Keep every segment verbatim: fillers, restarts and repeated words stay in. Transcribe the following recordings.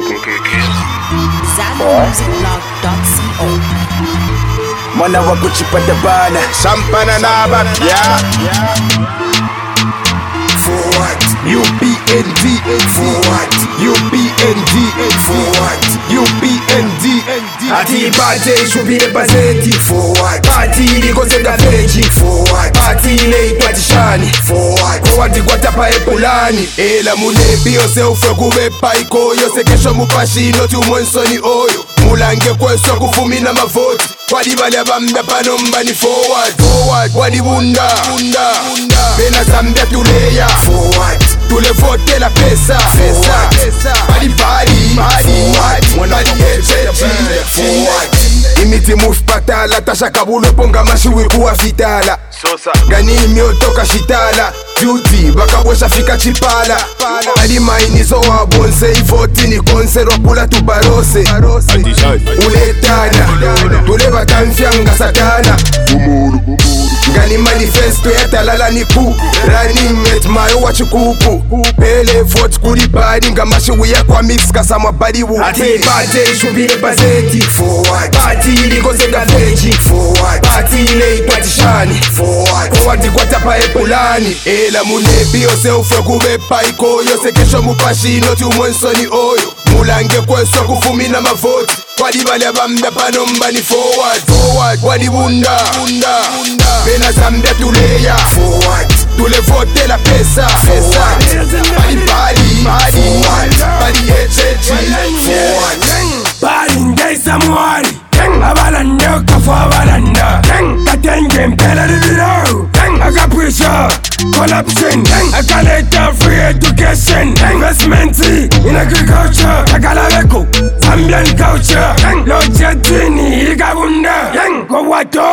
ZambiaMusicBlog dot co. Mwana wa kuchipata bana Sampana naba yeah. Forward U P N D Forward U P N D Forward U P N D Ati bate shubile bazeti Forward Party liko zega feji Forward Party ile ipatishani Forward Forward kwa tapa epulani Ela munebi yose ufwe kubepa iko Yose kesho mupashi noti umwensoni oyo Mulange kweso kufumina mavoti Wadi bali abamda panomba ni forward Forward Wadi bunda Bunda Bena zambia tuleya Forward Tule vote la pesa Pesa Badi badi Badi Mwana yechechi Forward Imiti mufpata la tasha kabulu ponga mashiwi kuwa fitala Sosa Gani miotoka shitala Duty bakawesha fika chipala Adi mainizo wa bonse Ivoti ni konsero pula tubarose Uletana Tule batamfianga satana Gani manifesto ya talala ni ku Running mate mayo wachikuku Pele vote kuri badi Nga mashiwi ya kwa mix kasa mabadi wuki Ati bate shubile bazeti Forward Party iliko zega feji Forward Party ile ipatishani Forward Forward kwa tapa epulani Ela munebi yose ufwe kubepa iko Yose kesho mupashi noti umwensoni oyo Mulange kweso kufumina mavoti Wadi bali abamda panomba ni forward Forward Wadi bunda Bunda Bena zambia tuleya Forward Tule vote la pesa Pesa Badi badi Badi Badi yechechi Forward Bali ndai samuari Abalanda kafu abalanda Katenge mpela libiro Akapuisha Corruption Akaleta free education Investment in agriculture Akalaveko Zambian culture Lojetini Igabunda Kowato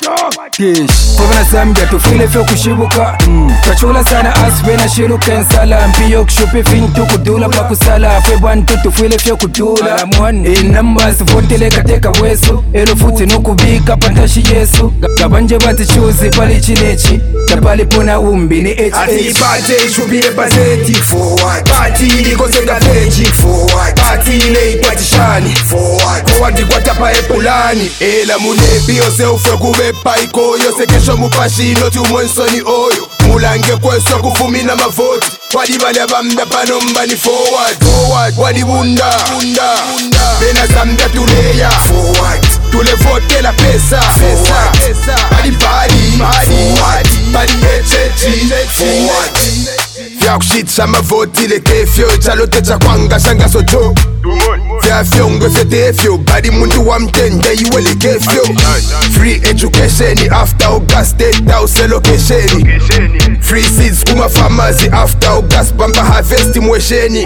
Kish Kovana Zambia tufile fyo kushibuka Twachula sana aswe na shiruka nsala Mpiyo kushupi fintu kudula pa kusala Febwantu tufile fyo kudula In numbers votele kateka wesu Elo futi nukubika pantashi yesu Gabanje bati chuzi pali chinechi Tapali pona umbi ni H H Ati bate shubile bazeti Forward Party iliko zega feji Forward Party ile ipatishani Forward Forward kwa tapa epulani Ela munebi yose ufwe kubepa iko Yose kesho mupashi noti umwensoni oyo Mulange kweso kufumina mavoti Wadi bali abamda panomba ni forward Forward Wadi bunda Bunda Bena zambia tuleya Forward Tule vote la pesa Pesa Badi badi Badi Badi yechechi Forward Vya kushitsha mavoti le kefyo Chalote cha kwanga shanga sojo Vya fyongwe fetefyo Badi mundu wa mtende iwele kefyo Free education after August State house location Free seeds kuma pharmacy after August Bamba harvest mwesheni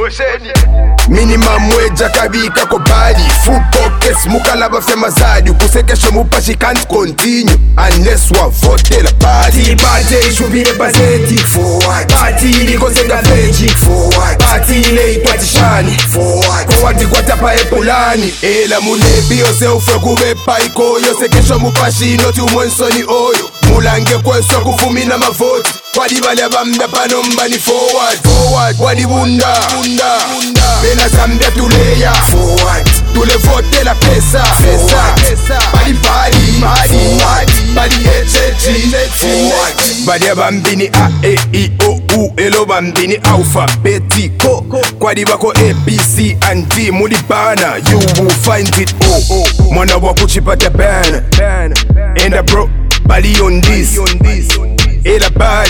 Minimum wage kabika ko badi Full pockets mukalaba fya mazadi Kusekesho mupashi can't continue Unless wa vote la party Bate shubile bazeti Forward Party iliko zega feji Forward Party ile ipatishani Forward Forward kwa tapa epulani Ela munebi yose ufwe kubepa iko Yose kesho mupashi noti umwensoni oyo Mulange kweso kufumina mavoti Wadi bali abamda panomba ni forward Forward Wadi bunda Bunda Bena zambia tuleya Forward Tule vote la pesa Pesa Badi badi Badi Badi yechechi Forward Badi abambini A, E, I, O, U Elo bambini alphabetico Kwadi bako A, B, C and D Mulibana You will find it all Mwana wakuchipata bana Enda bro Bali on this Ela bad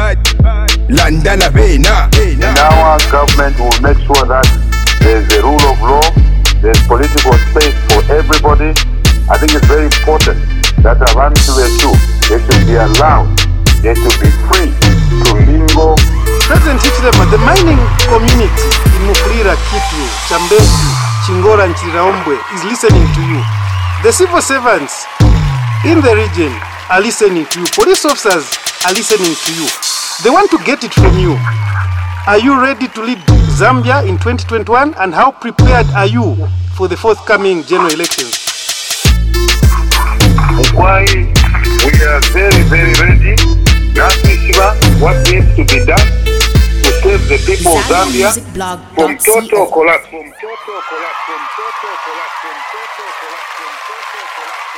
Landa na vena And our government will make sure that there's a rule of law, there's political space for everybody. I think it's very important that Abantu too, they should be allowed, they should be free to mingle. President Hichilema, the mining community in Mufulira, Kitwe, Chambezi, Chingora and Chiraombwe is listening to you. The civil servants in the region are listening to you. Police officers are listening to you. They want to get it from you. Are you ready to lead Zambia in twenty twenty-one, and how prepared are you for the forthcoming general elections? Why we are very, very ready. What needs to be done to save the people of Zambia from total ZambiaMusicBlog.co. collapse. From total collapse. From total collapse. From total collapse. From total collapse.